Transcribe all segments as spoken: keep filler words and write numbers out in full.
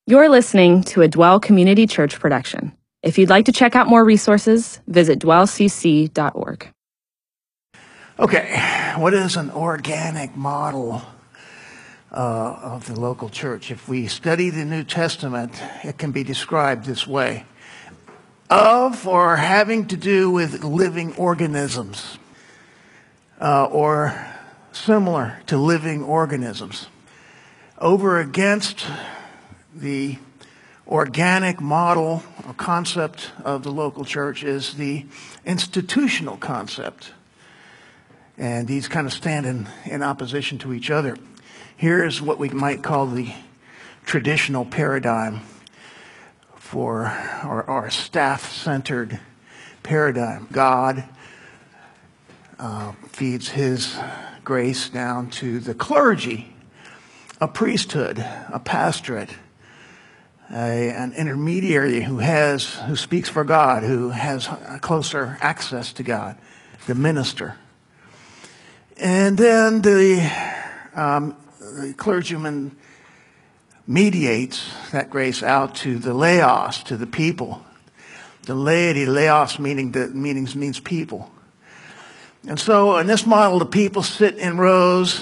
You're listening to a Dwell Community Church production. If you'd like to check out more resources, visit dwell c c dot org. Okay, what is an organic model uh, of the local church? If we study the New Testament, it can be described this way: of or having to do with living organisms, uh, or similar to living organisms. Over against the organic model or concept of the local church is the institutional concept. And these kind of stand in, in opposition to each other. Here's what we might call the traditional paradigm for our, our staff-centered paradigm. God uh, feeds his grace down to the clergy, a priesthood, a pastorate, A, an intermediary who has who speaks for God, who has closer access to God, the minister. And then the, um, the clergyman mediates that grace out to the laos, to the people. The laity, laos meaning the meanings means people. And so in this model, the people sit in rows.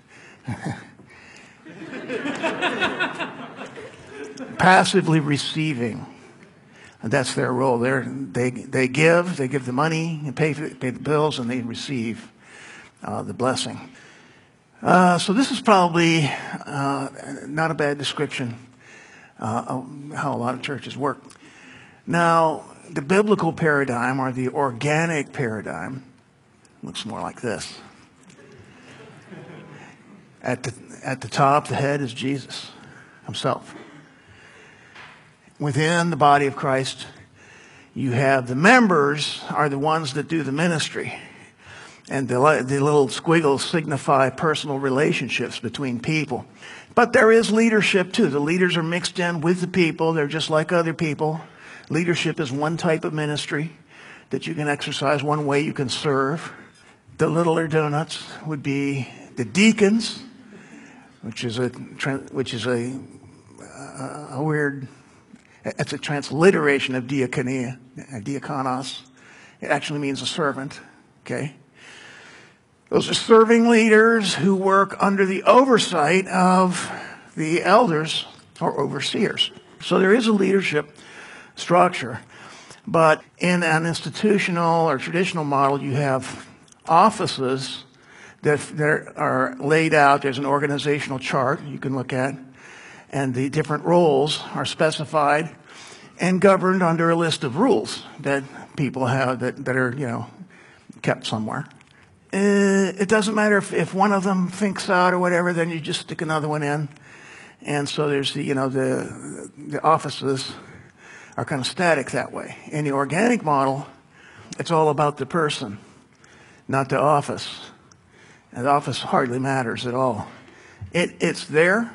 Passively receiving. And that's their role. They're, they they give, they give the money, and pay, pay the bills, and they receive uh, the blessing. Uh, so this is probably uh, not a bad description uh, of how a lot of churches work. Now, the biblical paradigm, or the organic paradigm, looks more like this. At the, at the top, the head is Jesus himself. Within the body of Christ, you have the members are the ones that do the ministry. And the, the little squiggles signify personal relationships between people. But there is leadership too. The leaders are mixed in with the people. They're just like other people. Leadership is one type of ministry that you can exercise, one way you can serve. The littler donuts would be the deacons, which is a, which is a, a, a weird... It's a transliteration of diakonia, diakonos. It actually means a servant, okay? Those are serving leaders who work under the oversight of the elders or overseers. So there is a leadership structure. But in an institutional or traditional model, you have offices that, that are laid out. There's an organizational chart you can look at. And the different roles are specified and governed under a list of rules that people have that, that are, you know, kept somewhere. Uh, it doesn't matter if, if one of them thinks out or whatever, then you just stick another one in. And so there's the, you know, the, the offices are kind of static that way. In the organic model, it's all about the person, not the office. And the office hardly matters at all. It, it's there.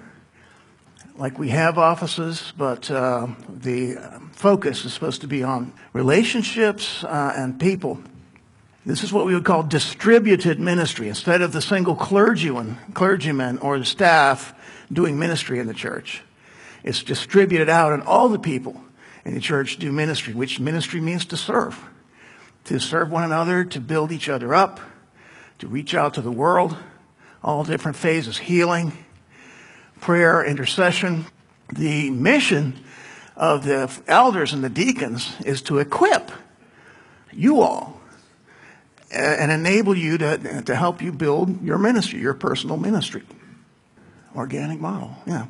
Like we have offices, but uh, the focus is supposed to be on relationships uh, and people. This is what we would call distributed ministry. Instead of the single clergyman, clergyman or the staff doing ministry in the church, it's distributed out, and all the people in the church do ministry, which ministry means to serve. To serve one another, to build each other up, to reach out to the world, all different phases, healing, prayer, intercession. The mission of the elders and the deacons is to equip you all and enable you to, to help you build your ministry, your personal ministry. Organic model, yeah.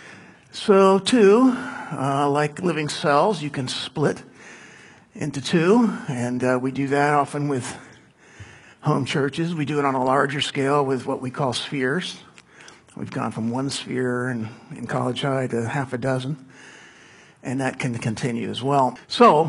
So two, uh, like living cells, you can split into two, and uh, we do that often with home churches. We do it on a larger scale with what we call spheres. We've gone from one sphere in, in College High to half a dozen, and that can continue as well. So,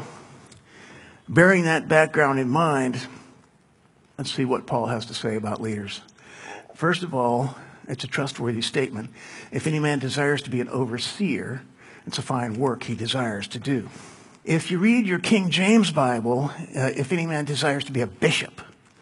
bearing that background in mind, let's see what Paul has to say about leaders. First of all, it's a trustworthy statement. If any man desires to be an overseer, it's a fine work he desires to do. If you read your King James Bible, uh, if any man desires to be a bishop,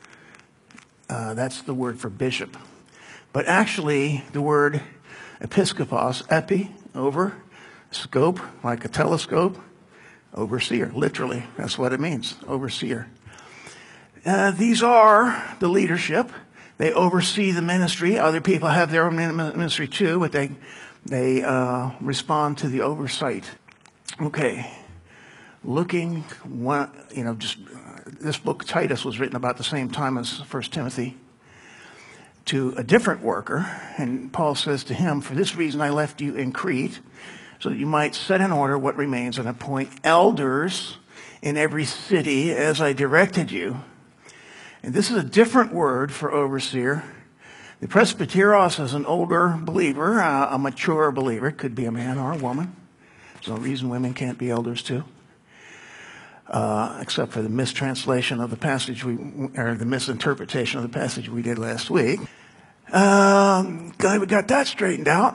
uh, that's the word for bishop. But actually, the word episkopos, epi, over, Scope, like a telescope. Overseer, literally, that's what it means, overseer. Uh, these are the leadership. They oversee the ministry. Other people have their own ministry too, but they they uh, respond to the oversight. Okay, looking, one, you know, just uh, this book Titus was written about the same time as First Timothy to a different worker, and Paul says to him, "For this reason I left you in Crete, so that you might set in order what remains and appoint elders in every city as I directed you." And this is a different word for overseer. The presbyteros is an older believer, uh, a mature believer. It could be a man or a woman. There's no reason women can't be elders too, uh, except for the mistranslation of the passage we, or the misinterpretation of the passage we did last week. Um, glad we got that straightened out.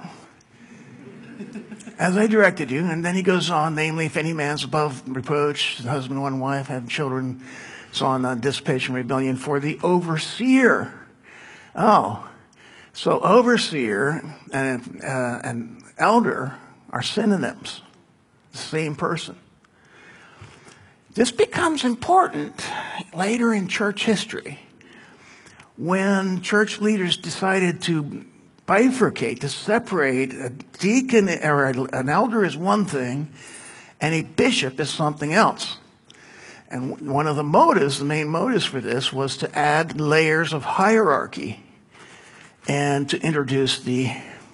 As I directed you, and then he goes on, namely, if any man's above reproach, husband, one wife, having children, so on, uh, dissipation, rebellion, for the overseer. Oh, so overseer and, uh, and elder are synonyms, the same person. This becomes important later in church history when church leaders decided to bifurcate, to separate a deacon or an elder is one thing and a bishop is something else. And one of the motives, the main motives for this, was to add layers of hierarchy and to introduce the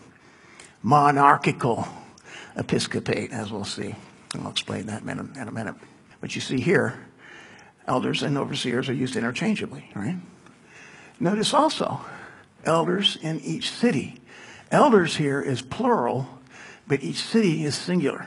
monarchical episcopate, as we'll see. And I'll explain that in a minute. But you see here, elders and overseers are used interchangeably, right? Notice also, elders in each city. Elders here is plural, but each city is singular.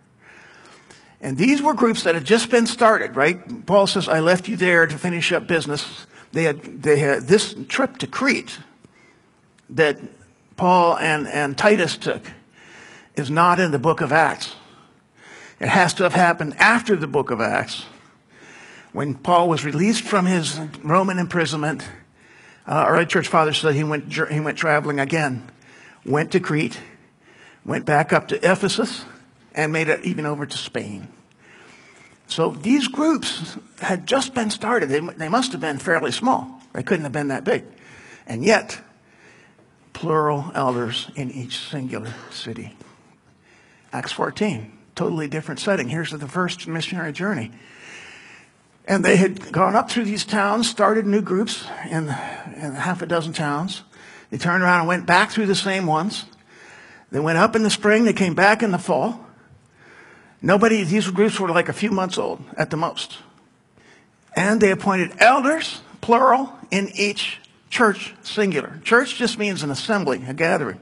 And these were groups that had just been started, right? Paul says, I left you there to finish up business. They had, they had this trip to Crete that Paul and, and Titus took is not in the book of Acts. It has to have happened after the book of Acts, when Paul was released from his Roman imprisonment. Uh, our church father said he went, he went traveling again, went to Crete, went back up to Ephesus, and made it even over to Spain. So these groups had just been started. They, they must have been fairly small. They couldn't have been that big. And yet, plural elders in each singular city. Acts fourteen, totally different setting. Here's the first missionary journey. And they had gone up through these towns, started new groups in, in half a dozen towns. They turned around and went back through the same ones. They went up in the spring. They came back in the fall. Nobody, these groups were like a few months old at the most. And they appointed elders, plural, in each church, singular. Church just means an assembly, a gathering.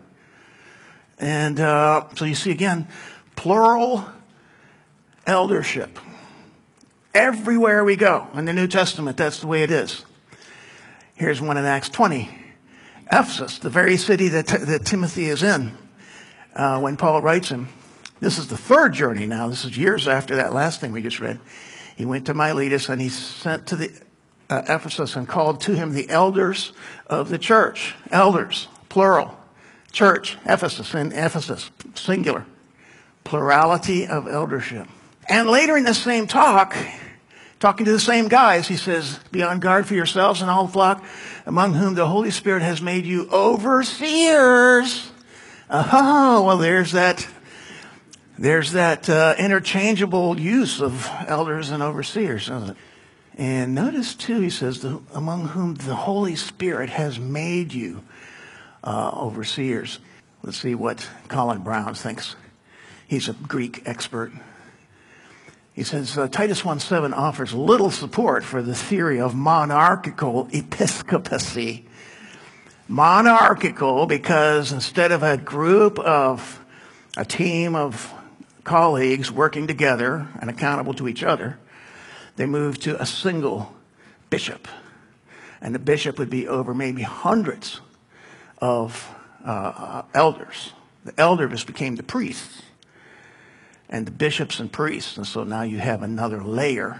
And uh, so you see again, plural eldership. Everywhere we go in the New Testament, that's the way it is. Here's one in Acts twenty. Ephesus, the very city that, that Timothy is in, uh, when Paul writes him. This is the third journey now. This is years after that last thing we just read. He went to Miletus and he sent to the uh, Ephesus and called to him the elders of the church. Elders, plural. Church, Ephesus, in Ephesus, singular. Plurality of eldership. And later in the same talk, talking to the same guys, he says, be on guard for yourselves and all the flock among whom the Holy Spirit has made you overseers. Oh, well, there's that, there's that uh, interchangeable use of elders and overseers, isn't it? And notice, too, he says, the, among whom the Holy Spirit has made you uh, overseers. Let's see what Colin Brown thinks. He's a Greek expert. He says, uh, Titus one seven offers little support for the theory of monarchical episcopacy. Monarchical because instead of a group of, a team of colleagues working together and accountable to each other, they moved to a single bishop. And the bishop would be over maybe hundreds of uh, elders. The elders became the priests. And the bishops and priests. And so now you have another layer.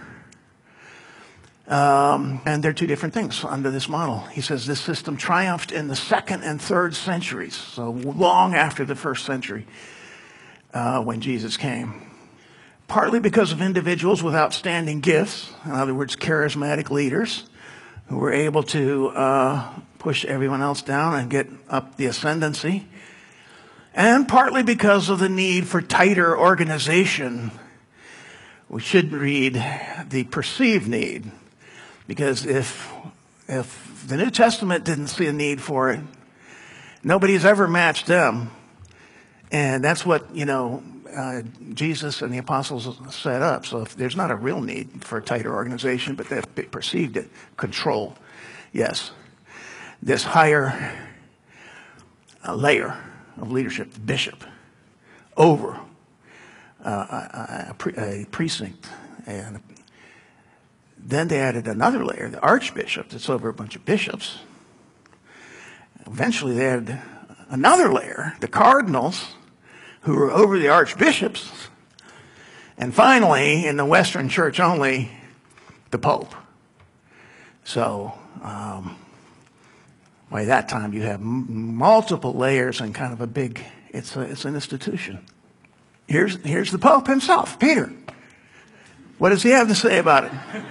Um, and they're two different things under this model. He says this system triumphed in the second and third centuries, so long after the first century. uh, when Jesus came. Partly because of individuals with outstanding gifts, in other words, charismatic leaders, who were able to uh, push everyone else down and get up the ascendancy. And partly because of the need for tighter organization. We should read the perceived need, because if if the New Testament didn't see a need for it, nobody's ever matched them. And that's what, you know, uh, Jesus and the apostles set up. So if there's not a real need for a tighter organization, but they perceived it. Control, yes. This higher uh, layer of leadership, the bishop, over uh, a, a, pre- a precinct. And then they added another layer, the archbishop, that's over a bunch of bishops. Eventually they added another layer, the cardinals, who were over the archbishops. And finally, in the Western Church only, the Pope. So um, by that time, you have m- multiple layers and kind of a big, it's, a, it's an institution. Here's, here's the Pope himself, Peter. What does he have to say about it?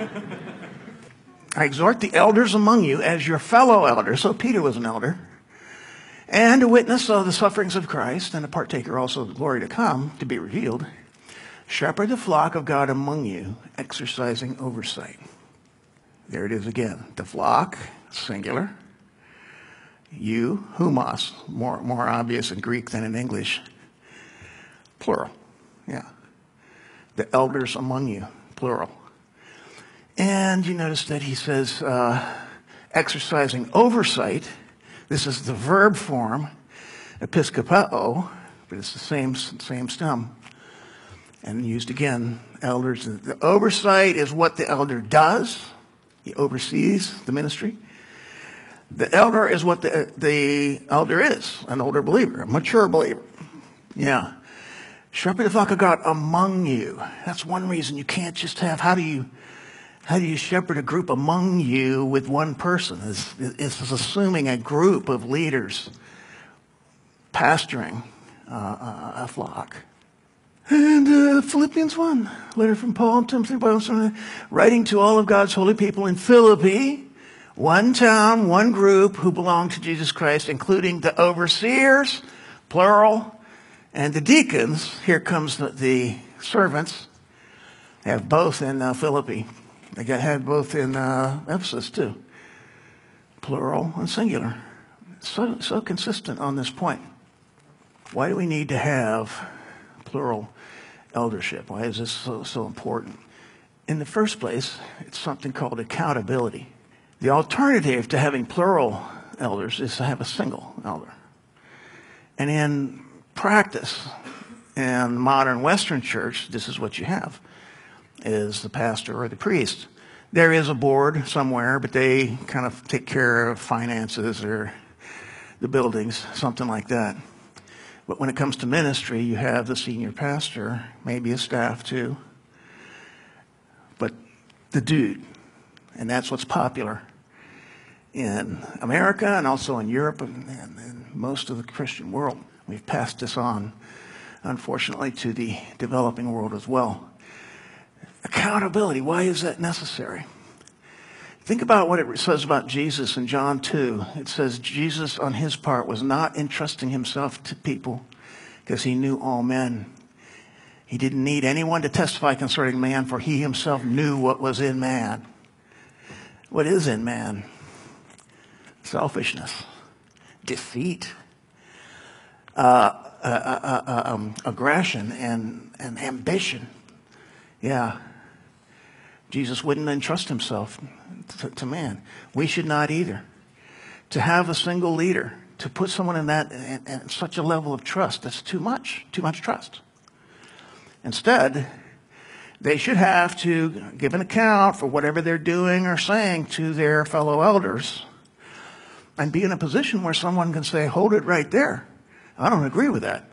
I exhort the elders among you as your fellow elders. So Peter was an elder. And a witness of the sufferings of Christ, and a partaker also of the glory to come, to be revealed. Shepherd the flock of God among you, exercising oversight. There it is again. The flock, singular. You, humos, more, more obvious in Greek than in English. Plural, yeah. The elders among you, plural. And you notice that he says, uh, exercising oversight. This is the verb form, episkopao, but it's the same, same stem. And used again, elders. The oversight is what the elder does. He oversees the ministry. The elder is what the, the elder is, an older believer, a mature believer. Yeah. Shepherd the flock of God among you. That's one reason you can't just have, how do you, how do you shepherd a group among you with one person? It's, it's assuming a group of leaders pastoring uh, a flock. And uh, Philippians one, letter from Paul, Timothy, writing to all of God's holy people in Philippi, one town, one group who belong to Jesus Christ, including the overseers, plural, and the deacons. Here comes the, the servants. They have both in uh, Philippi. They got, had both in uh, Ephesus too. Plural and singular. So, so consistent on this point. Why do we need to have plural eldership? Why is this so, so important? In the first place, it's something called accountability. The alternative to having plural elders is to have a single elder. And in practice, in modern Western church, this is what you have, is the pastor or the priest. There is a board somewhere, but they kind of take care of finances or the buildings, something like that. But when it comes to ministry, you have the senior pastor, maybe a staff too, but the dude. And that's what's popular in America and also in Europe and, and, and most of the Christian world. We've passed this on, unfortunately, to the developing world as well. Accountability, why is that necessary? Think about what it says about Jesus in John two. It says Jesus, on his part, was not entrusting himself to people because he knew all men. He didn't need anyone to testify concerning man, for he himself knew what was in man. What is in man? Selfishness, defeat, uh, uh, uh, uh, um, aggression, and, and ambition. Yeah. Jesus wouldn't entrust himself to, to man. We should not either. To have a single leader, to put someone in that, in, in such a level of trust, that's too much, too much trust. Instead, they should have to give an account for whatever they're doing or saying to their fellow elders and be in a position where someone can say, hold it right there. I don't agree with that.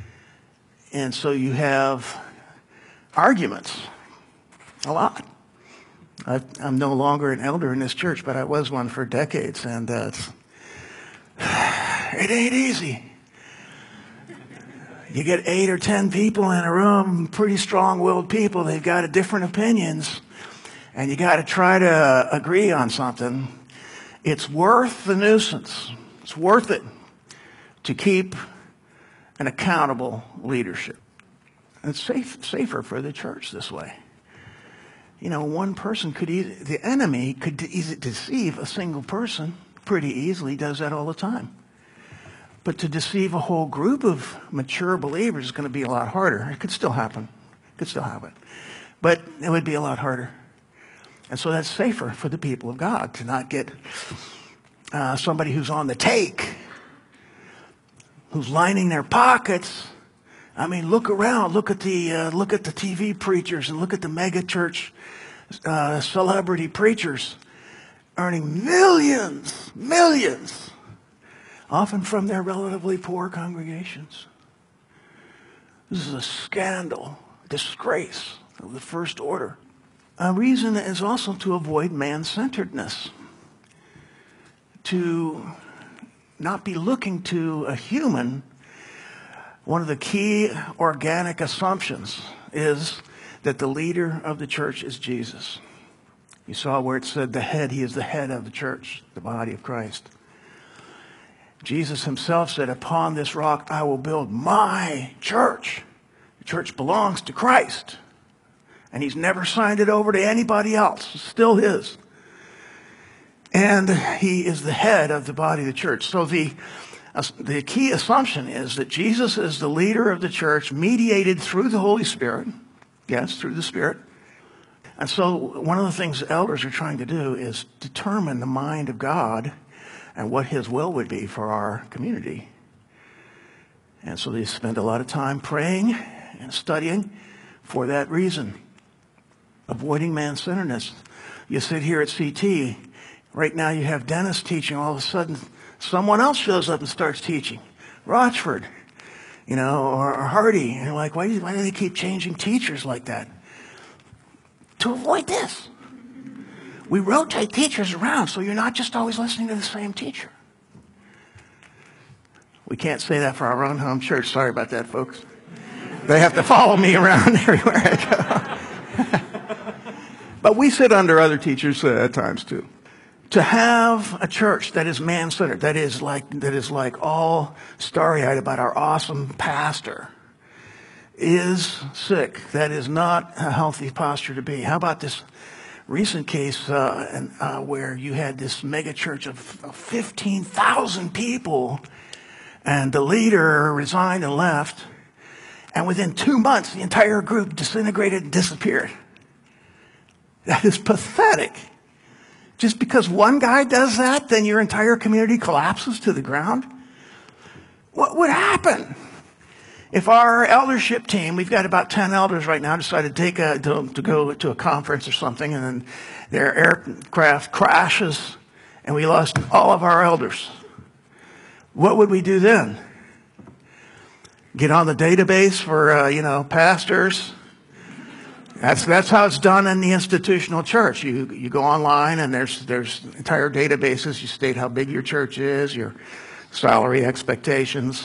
And so you have arguments, a lot. I, I'm no longer an elder in this church, but I was one for decades, and uh, it's, it ain't easy. You get eight or ten people in a room, pretty strong-willed people. They've got different opinions, and you got to try to agree on something. It's worth the nuisance. It's worth it to keep an accountable leadership. It's safe, safer for the church this way. You know, one person could, e- the enemy could de- easy deceive a single person pretty easily, does that all the time. But to deceive a whole group of mature believers is going to be a lot harder. It could still happen. It could still happen. But it would be a lot harder. And so that's safer for the people of God to not get uh, somebody who's on the take, who's lining their pockets. I mean, look around. Look at the uh, look at the T V preachers and look at the mega church uh, celebrity preachers earning millions, millions. Often from their relatively poor congregations. This is a scandal, disgrace of the first order. A reason is also to avoid man-centeredness, to not be looking to a human. One of the key organic assumptions is that the leader of the church is Jesus. You saw where it said the head, he is the head of the church, the body of Christ. Jesus himself said, upon this rock I will build my church. The church belongs to Christ. And he's never signed it over to anybody else. It's still his. And he is the head of the body of the church. So the, uh, the key assumption is that Jesus is the leader of the church, mediated through the Holy Spirit. Yes, through the Spirit. And so one of the things the elders are trying to do is determine the mind of God and what his will would be for our community. And so they spend a lot of time praying and studying for that reason. Avoiding man-centeredness. You sit here at C T. Right now you have Dennis teaching. All of a sudden, someone else shows up and starts teaching. Rochford, you know, or, or Hardy. And you're like, why do, why do they keep changing teachers like that? To avoid this. We rotate teachers around, so you're not just always listening to the same teacher. We can't say that for our own home church. Sorry about that, folks. They have to follow me around everywhere I go. But we sit under other teachers uh, at times too. To have a church that is man-centered, that is like that is like all starry-eyed about our awesome pastor, is sick. That is not a healthy posture to be. How about this recent case uh, and, uh, where you had this mega church of, of fifteen thousand people, and the leader resigned and left, and within two months, the entire group disintegrated and disappeared. That is pathetic. Just because one guy does that, then your entire community collapses to the ground? What would happen? If our eldership team, we've got about ten elders right now, decided to take a, to, to go to a conference or something, and then their aircraft crashes, and we lost all of our elders, what would we do then? Get on the database for uh, you know pastors? That's that's how it's done in the institutional church. You you go online and there's there's entire databases. You state how big your church is, your salary expectations.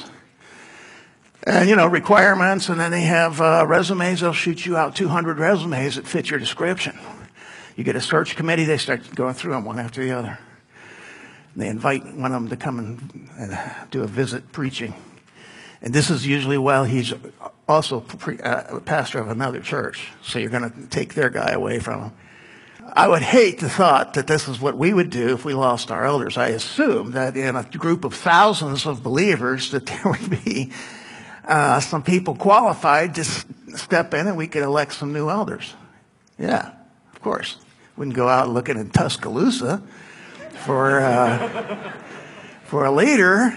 And, you know, requirements, and then they have uh, resumes. They'll shoot you out two hundred resumes that fit your description. You get a search committee. They start going through them one after the other. And they invite one of them to come and, and do a visit preaching. And this is usually while he's also pre, uh, a pastor of another church. So you're going to take their guy away from him. I would hate the thought that this is what we would do if we lost our elders. I assume that in a group of thousands of believers that there would be Uh, some people qualified to s- step in and we could elect some new elders. Yeah, of course. Wouldn't go out looking in Tuscaloosa for, uh, for a leader.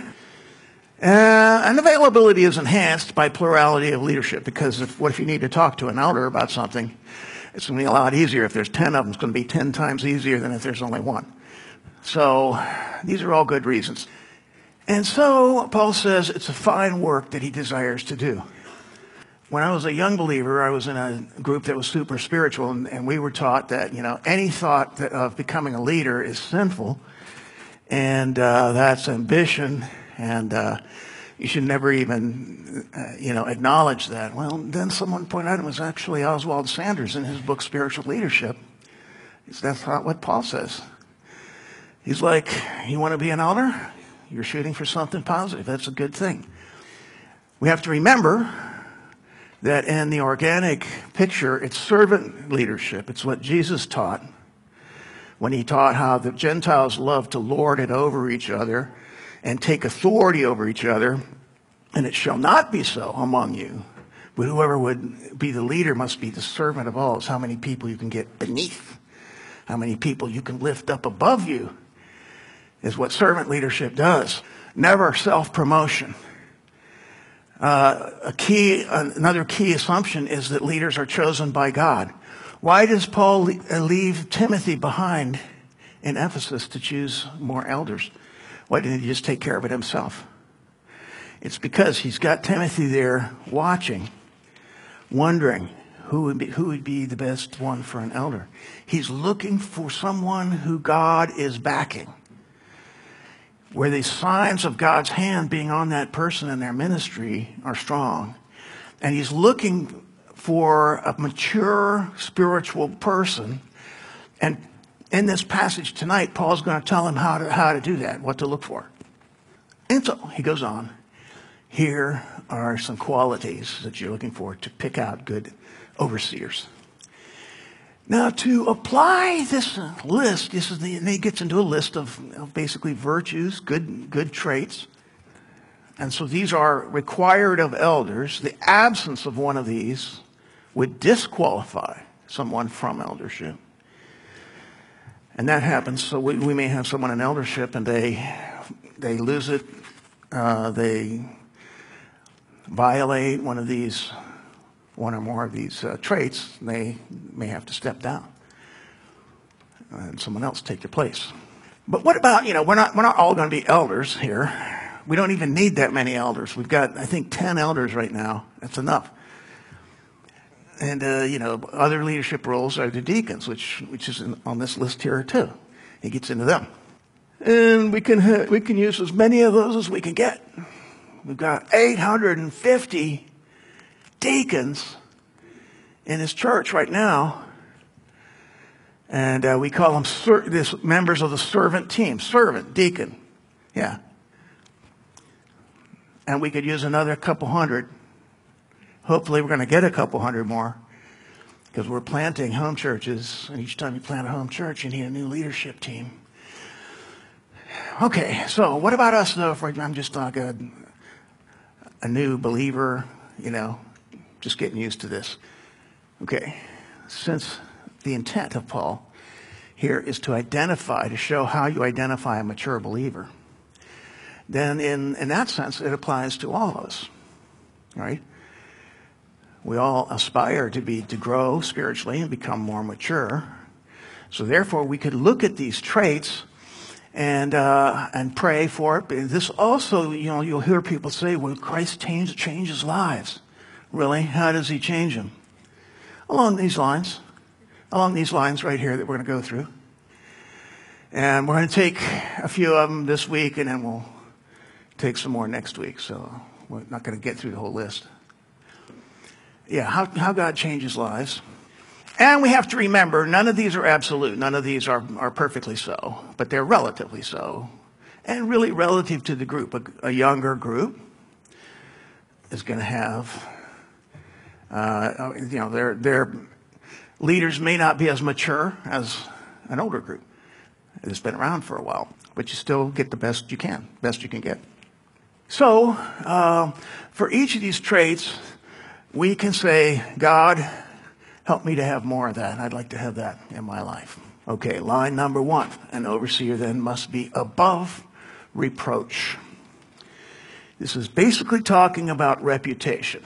Uh, and availability is enhanced by plurality of leadership, because if, what if you need to talk to an elder about something? It's going to be a lot easier. If there's ten of them, it's going to be ten times easier than if there's only one. So these are all good reasons. And so Paul says it's a fine work that he desires to do. When I was a young believer, I was in a group that was super spiritual, and, and we were taught that, you know, any thought that, of becoming a leader is sinful, and uh, that's ambition, and uh, You should never even, uh, you know, acknowledge that. Well, then someone pointed out it was actually Oswald Sanders in his book, Spiritual Leadership. That's not what Paul says. He's like, you want to be an elder? You're shooting for something positive. That's a good thing. We have to remember that in the organic picture, it's servant leadership. It's what Jesus taught when he taught how the Gentiles love to lord it over each other and take authority over each other. And it shall not be so among you. But whoever would be the leader must be the servant of all. It's how many people you can get beneath. How many people you can lift up above you is what servant leadership does. Never self-promotion. Uh, a key, another key assumption is that leaders are chosen by God. Why does Paul leave Timothy behind in Ephesus to choose more elders? Why didn't he just take care of it himself? It's because he's got Timothy there watching, wondering who would be, who would be the best one for an elder. He's looking for someone who God is backing, where the signs of God's hand being on that person in their ministry are strong. And he's looking for a mature spiritual person. And in this passage tonight, Paul's going to tell him how to, how to do that, what to look for. And so he goes on. Here are some qualities that you're looking for to pick out good overseers. Now, to apply this list, this is the, and he gets into a list of, of basically virtues, good, good traits. And so these are required of elders. The absence of one of these would disqualify someone from eldership. And that happens. So we, we may have someone in eldership and they, they lose it. Uh, they violate one of these, one or more of these uh, traits, they may have to step down and someone else take their place. But what about, you know, we're not, we're not all going to be elders here. We don't even need that many elders. We've got, I think, ten elders right now. That's enough. And, uh, you know, other leadership roles are the deacons, which, which is in, on this list here too. He gets into them. And we can, uh, we can use as many of those as we can get. We've got eight hundred fifty deacons in his church right now. And uh, we call them ser- this members of the servant team. Servant, deacon. Yeah. And we could use another couple hundred. Hopefully we're going to get a couple hundred more. Because we're planting home churches. And each time you plant a home church, you need a new leadership team. Okay, so what about us, though? If I'm just like a, a new believer, you know, just getting used to this. Okay, since the intent of Paul here is to identify, to show how you identify a mature believer, then in, in that sense, it applies to all of us, right? We all aspire to be, to grow spiritually and become more mature. So therefore, we could look at these traits and uh, and pray for it. But this also, you know, you'll hear people say, well, Christ change, changes lives. Really? How does he change them? Along these lines. Along these lines right here that we're going to go through. And we're going to take a few of them this week, and then we'll take some more next week. So we're not going to get through the whole list. Yeah, how, how God changes lives. And we have to remember, none of these are absolute. None of these are, are perfectly so. But they're relatively so. And really relative to the group. A, a younger group is going to have, uh, you know, their, their leaders may not be as mature as an older group. It's been around for a while. But you still get the best you can, best you can get. So, uh, for each of these traits, we can say, God, help me to have more of that. I'd like to have that in my life. Okay, line number one. An overseer then must be above reproach. This is basically talking about reputation.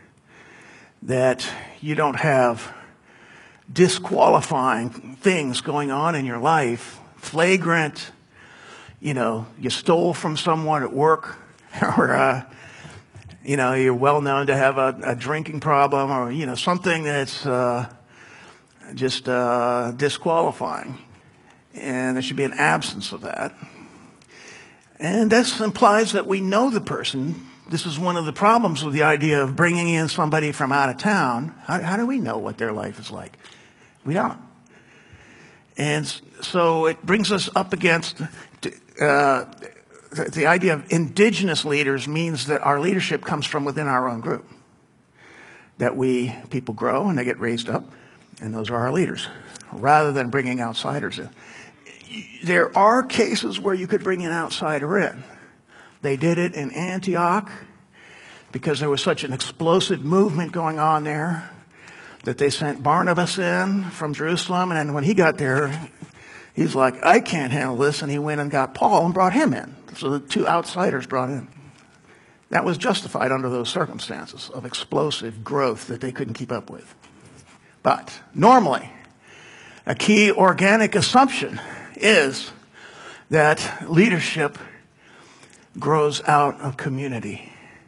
That you don't have disqualifying things going on in your life. Flagrant, you know, you stole from someone at work. Or, uh, you know, you're well known to have a, a drinking problem, or, you know, something that's uh, just uh, disqualifying. And there should be an absence of that. And this implies that we know the person This is one of the problems with the idea of bringing in somebody from out of town. How, how do we know what their life is like? We don't. And so it brings us up against uh, the idea of indigenous leaders means that our leadership comes from within our own group. That we, people grow and they get raised up, and those are our leaders, rather than bringing outsiders in. There are cases where you could bring an outsider in. They did it in Antioch because there was such an explosive movement going on there that they sent Barnabas in from Jerusalem, and when he got there, he's like, I can't handle this, and he went and got Paul and brought him in. So the two outsiders brought in. That was justified under those circumstances of explosive growth that they couldn't keep up with. But normally, a key organic assumption is that leadership grows out of community.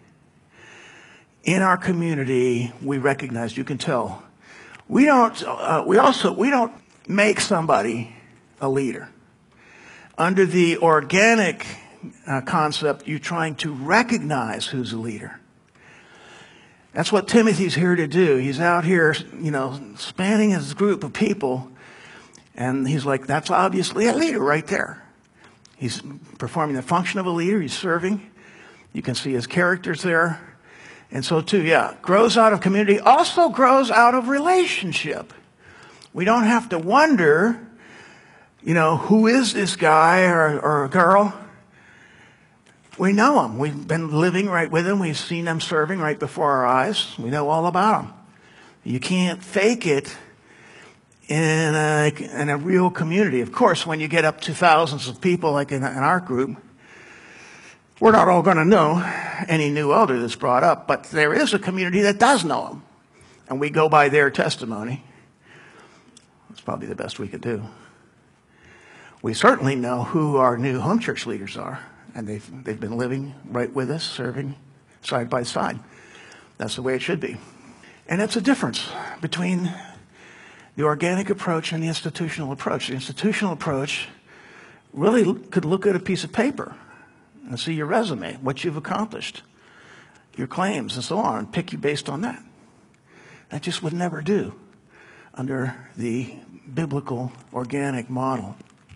In our community, we recognize, you can tell, we don't, uh, we also, we don't make somebody a leader. Under the organic uh, concept, you're trying to recognize who's a leader. That's what Timothy's here to do. He's out here, you know, spanning his group of people, and he's like, that's obviously a leader right there. He's performing the function of a leader. He's serving. You can see his characters there. And so too, yeah, grows out of community, also grows out of relationship. We don't have to wonder, you know, who is this guy or, or a girl? We know them. We've been living right with them. We've seen them serving right before our eyes. We know all about them. You can't fake it in a, in a real community. Of course, when you get up to thousands of people like in, in our group, we're not all going to know any new elder that's brought up, but there is a community that does know them. And we go by their testimony. That's probably the best we could do. We certainly know who our new home church leaders are. And they've, they've been living right with us, serving side by side. That's the way it should be. And that's a difference between the organic approach and the institutional approach. The institutional approach really could look at a piece of paper and see your resume, what you've accomplished, your claims, and so on, and pick you based on that. That just would never do under the biblical organic model.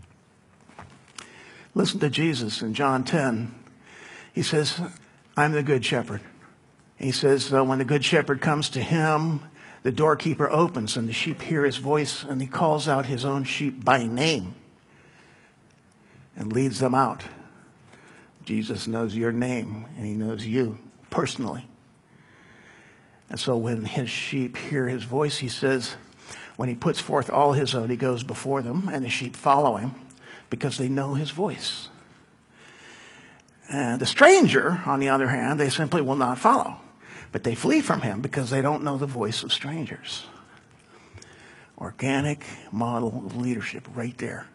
Listen to Jesus in John ten. He says, I'm the good shepherd. He says, uh, when the good shepherd comes to him, the doorkeeper opens and the sheep hear his voice, and he calls out his own sheep by name and leads them out. Jesus knows your name, and he knows you personally. And so when his sheep hear his voice, he says, when he puts forth all his own, he goes before them, and the sheep follow him because they know his voice. And the stranger, on the other hand, they simply will not follow. But they flee from him because they don't know the voice of strangers. Organic model of leadership right there.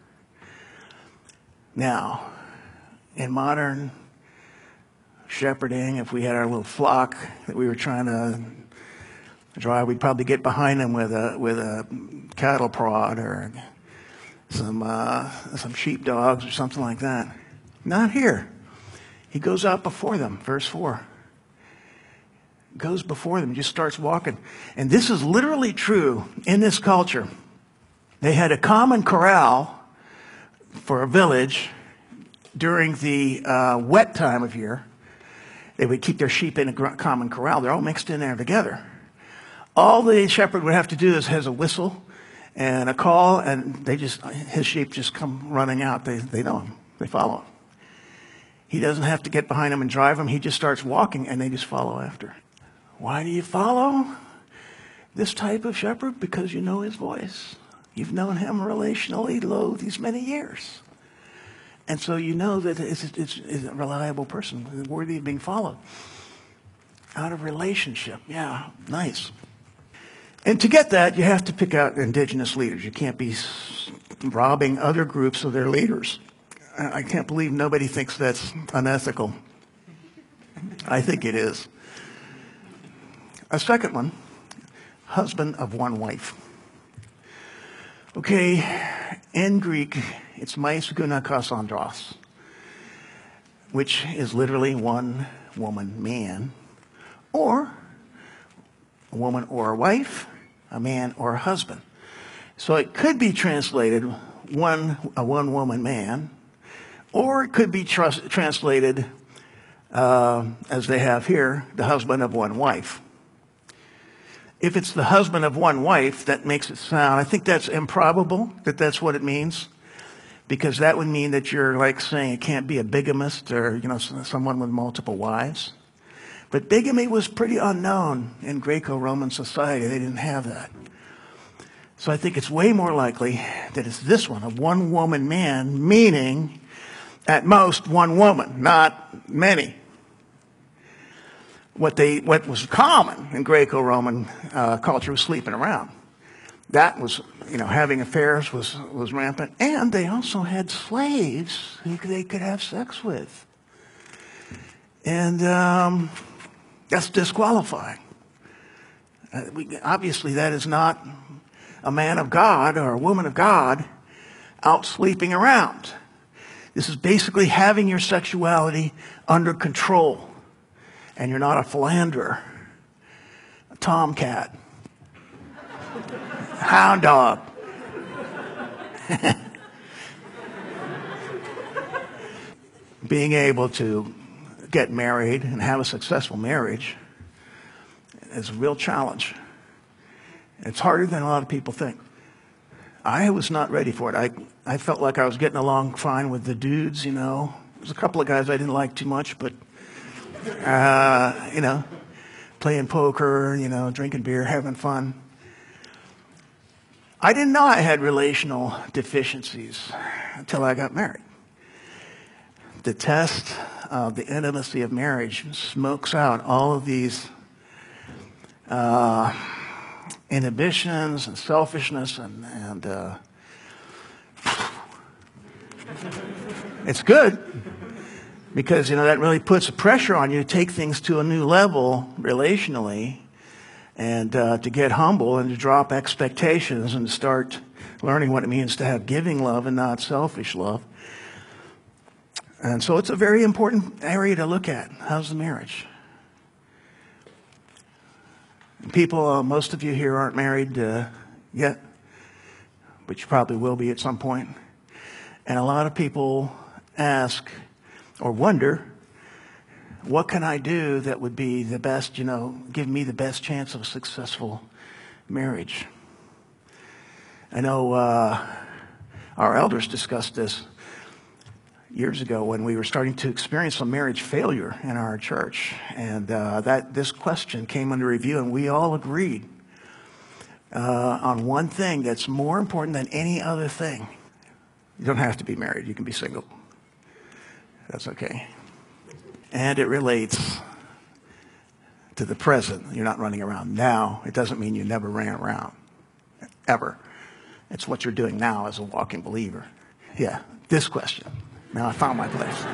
Now, in modern shepherding, if we had our little flock that we were trying to drive, we'd probably get behind them with a with a cattle prod or some uh, some sheepdogs or something like that. Not here. He goes out before them, verse four. Goes before them, just starts walking. And this is literally true in this culture. They had a common corral for a village during the uh, wet time of year. They would keep their sheep in a common corral. They're all mixed in there together. All the shepherd would have to do is has a whistle and a call, and they just his sheep just come running out. They they know him. They follow him. He doesn't have to get behind them and drive them. He just starts walking, and they just follow after. Why do you follow this type of shepherd? Because you know his voice. You've known him relationally lo these many years. And so you know that it's, it's, it's a reliable person, worthy of being followed. Out of relationship. Yeah, nice. And to get that, you have to pick out indigenous leaders. You can't be robbing other groups of their leaders. I can't believe nobody thinks that's unethical. I think it is. A second one, husband of one wife. Okay, in Greek, it's mais gunakos andros. which is literally one woman, man, or a woman or a wife, a man or a husband. So it could be translated one a one woman man, or it could be trust, translated uh, as they have here, the husband of one wife. If it's the husband of one wife, that makes it sound, I think that's improbable that that's what it means, because that would mean that you're like saying it can't be a bigamist or, you know, someone with multiple wives. But bigamy was pretty unknown in Greco-Roman society. They didn't have that. So I think it's way more likely that it's this one, a one-woman man, meaning at most one woman, not many. What they, what was common in Greco-Roman uh, culture was sleeping around. That was, you know, having affairs was, was rampant. And they also had slaves who they could have sex with. And um, that's disqualifying. Uh, we, obviously, that is not a man of God or a woman of God out sleeping around. This is basically having your sexuality under control. And you're not a philanderer, a tomcat, hound dog. Being able to get married and have a successful marriage is a real challenge. It's harder than a lot of people think. I was not ready for it. I, I felt like I was getting along fine with the dudes, you know. There's a couple of guys I didn't like too much, but, uh, you know, playing poker, you know, drinking beer, having fun. I didn't know I had relational deficiencies until I got married. The test of the intimacy of marriage smokes out all of these uh, inhibitions and selfishness, and, and uh, it's good because, you know, that really puts a pressure on you to take things to a new level relationally, and uh, to get humble and to drop expectations and start learning what it means to have giving love and not selfish love. And so it's a very important area to look at. How's the marriage? People, uh, most of you here aren't married uh, yet, but you probably will be at some point. And a lot of people ask or wonder, what can I do that would be the best, you know, give me the best chance of a successful marriage? I know uh, our elders discussed this years ago when we were starting to experience some marriage failure in our church. And uh, that this question came under review, and we all agreed uh, on one thing that's more important than any other thing. You don't have to be married. You can be single. That's okay. And it relates to the present. You're not running around now. It doesn't mean you never ran around, ever. It's what you're doing now as a walking believer. Yeah, this question. Now I found my place.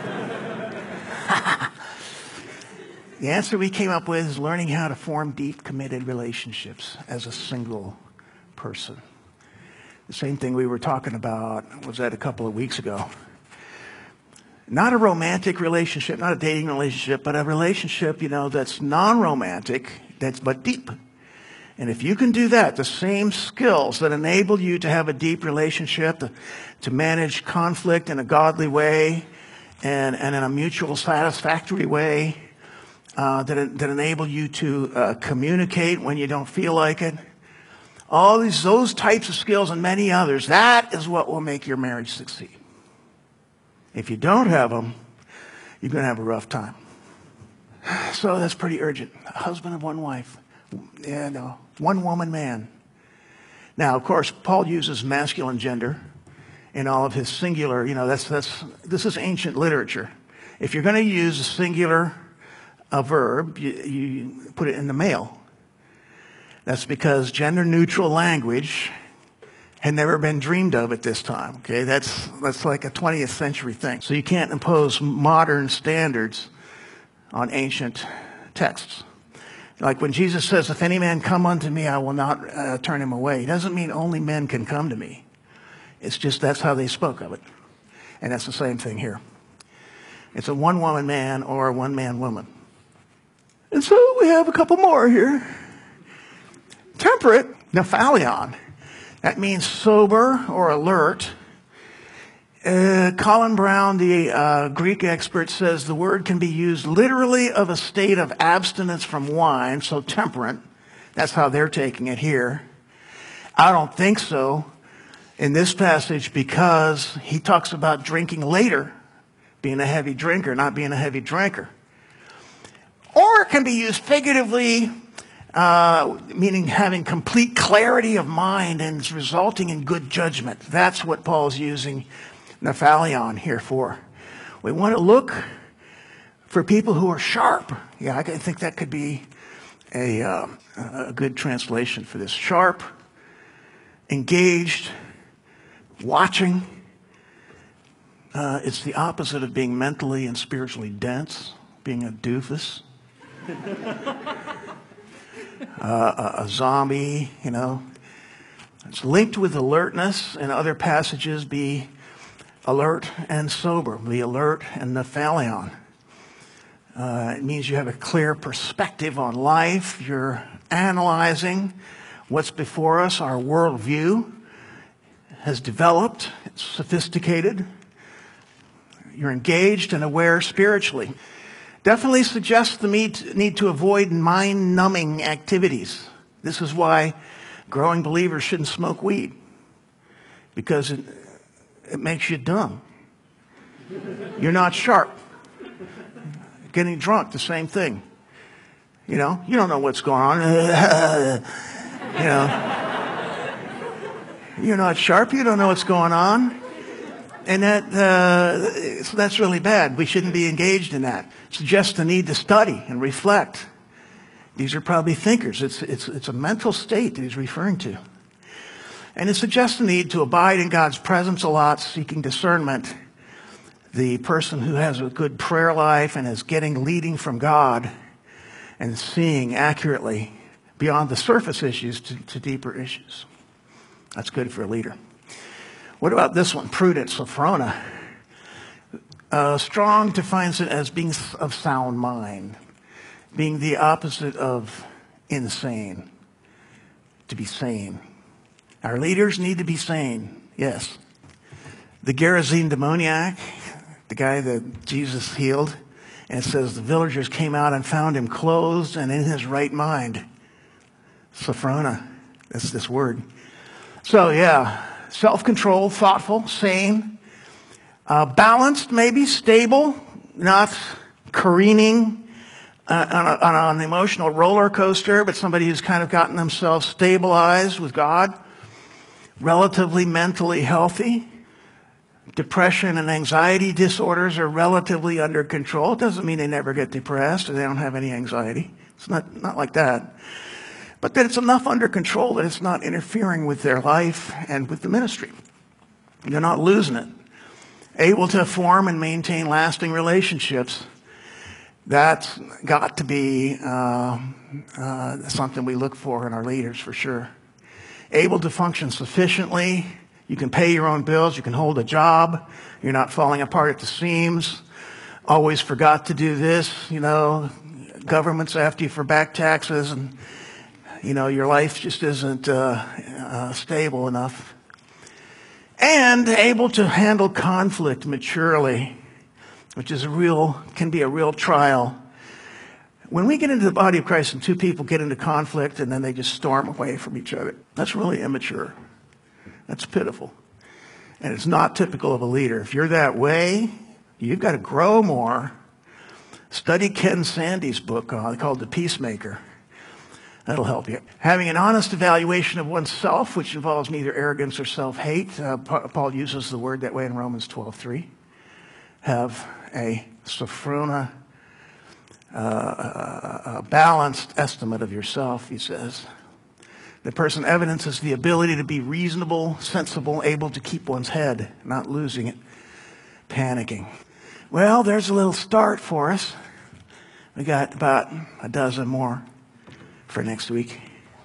The answer we came up with is learning how to form deep, committed relationships as a single person. The same thing we were talking about, was that a couple of weeks ago. Not a romantic relationship, not a dating relationship, but a relationship, you know, that's non-romantic, that's but deep. And if you can do that, the same skills that enable you to have a deep relationship, to, to manage conflict in a godly way and, and in a mutual satisfactory way, uh, that, that enable you to uh, communicate when you don't feel like it, all these, those types of skills and many others, that is what will make your marriage succeed. If you don't have them, you're going to have a rough time. So that's pretty urgent. A husband of one wife. And a one woman man. Now, of course, Paul uses masculine gender in all of his singular, you know, that's, that's, this is ancient literature. If you're going to use a singular a verb, you, you put it in the male. That's because gender neutral language had never been dreamed of at this time. Okay, that's that's like a twentieth century thing. So you can't impose modern standards on ancient texts. Like when Jesus says, "If any man come unto me, I will not uh, turn him away." He doesn't mean only men can come to me. It's just that's how they spoke of it, and that's the same thing here. It's a one-woman man or a one-man woman. And so we have a couple more here. Temperate, nephalion. That means sober or alert. Uh, Colin Brown, the uh, Greek expert, says the word can be used literally of a state of abstinence from wine, so temperate. That's how they're taking it here. I don't think so in this passage because he talks about drinking later, being a heavy drinker, not being a heavy drinker. Or it can be used figuratively, uh, meaning having complete clarity of mind and resulting in good judgment. That's what Paul's using nephalion here for. We want to look for people who are sharp. Yeah, I think that could be a, uh, a good translation for this. Sharp, engaged, watching. Uh, it's the opposite of being mentally and spiritually dense, being a doofus. uh, a, a zombie, you know. It's linked with alertness. In other passages, be alert and sober. Be alert and nephalion. Uh, it means you have a clear perspective on life. You're analyzing what's before us. Our worldview has developed. It's sophisticated. You're engaged and aware spiritually. Definitely suggests the need, need to avoid mind-numbing activities. This is why growing believers shouldn't smoke weed, because it, it makes you dumb. You're not sharp. Getting drunk, the same thing. You know, you don't know what's going on. You know, you're not sharp. You don't know what's going on. And that, uh, so that's really bad. We shouldn't be engaged in that. It suggests the need to study and reflect. These are probably thinkers. It's, it's, it's a mental state that he's referring to. And it suggests the need to abide in God's presence a lot, seeking discernment. The person who has a good prayer life and is getting leading from God and seeing accurately beyond the surface issues to, to deeper issues. That's good for a leader. What about this one? Prudent, sophrona. Uh, Strong defines it as being of sound mind, being the opposite of insane, to be sane. Our leaders need to be sane, yes. The Gerasene demoniac, the guy that Jesus healed, and it says the villagers came out and found him clothed and in his right mind. Sophrona, that's this word. So yeah, self-controlled, thoughtful, sane, uh, balanced maybe, stable, not careening uh, on, a, on an emotional roller coaster, but somebody who's kind of gotten themselves stabilized with God, relatively mentally healthy. Depression and anxiety disorders are relatively under control. It doesn't mean they never get depressed or they don't have any anxiety. It's not, not like that. But that it's enough under control that it's not interfering with their life and with the ministry. They're not losing it. Able to form and maintain lasting relationships. That's got to be uh, uh, something we look for in our leaders for sure. Able to function sufficiently. You can pay your own bills. You can hold a job. You're not falling apart at the seams. Always forgot to do this. You know, government's after you for back taxes, and you know your life just isn't uh, uh, stable enough. And able to handle conflict maturely, which is a real can be a real trial. When we get into the body of Christ and two people get into conflict and then they just storm away from each other, that's really immature. That's pitiful. And it's not typical of a leader. If you're that way, you've got to grow more. Study Ken Sande's book uh, called The Peacemaker. That'll help you. Having an honest evaluation of oneself, which involves neither arrogance or self-hate. Uh, Paul uses the word that way in Romans twelve three. Have a sophrona, uh, a balanced estimate of yourself, he says. The person evidences the ability to be reasonable, sensible, able to keep one's head, not losing it, panicking. Well, there's a little start for us. We got about a dozen more for next week.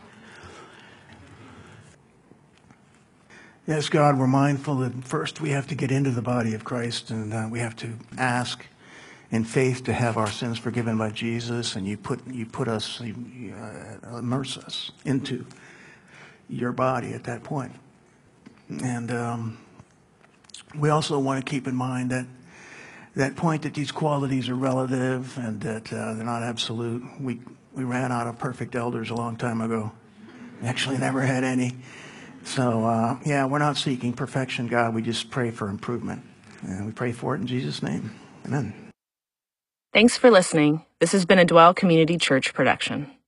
Yes, God, we're mindful that first we have to get into the body of Christ, and uh, we have to ask in faith to have our sins forgiven by Jesus, and you put you put us, you, you, uh, immerse us into your body at that point. And um, we also want to keep in mind that that point that these qualities are relative and that uh, they're not absolute. We we ran out of perfect elders a long time ago. We actually never had any. So uh, yeah, we're not seeking perfection, God. We just pray for improvement, and we pray for it in Jesus' name. Amen. Thanks for listening. This has been a Dwell Community Church production.